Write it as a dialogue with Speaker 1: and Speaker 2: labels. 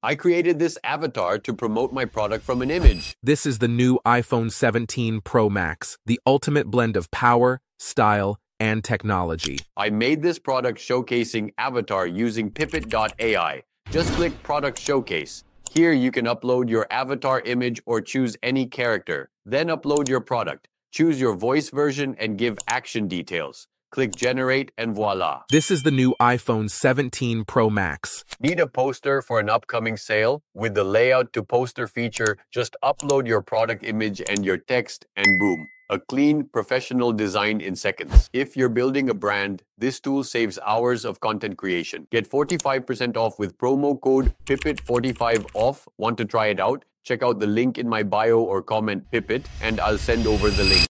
Speaker 1: I created this avatar to promote my product from an image.
Speaker 2: This is the new iPhone 17 Pro Max, the ultimate blend of power, style, and technology.
Speaker 1: I made this product showcasing avatar using Pipit.ai. Just click Product Showcase. Here you can upload your avatar image or choose any character. Then upload your product. Choose your voice version and give action details. Click Generate and voila.
Speaker 2: This is the new iPhone 17 Pro Max.
Speaker 1: Need a poster for an upcoming sale? With the Layout to Poster feature, just upload your product image and your text and boom. A clean, professional design in seconds. If you're building a brand, this tool saves hours of content creation. Get 45% off with promo code PIPIT45OFF. Want to try it out? Check out the link in my bio or comment Pipit and I'll send over the link.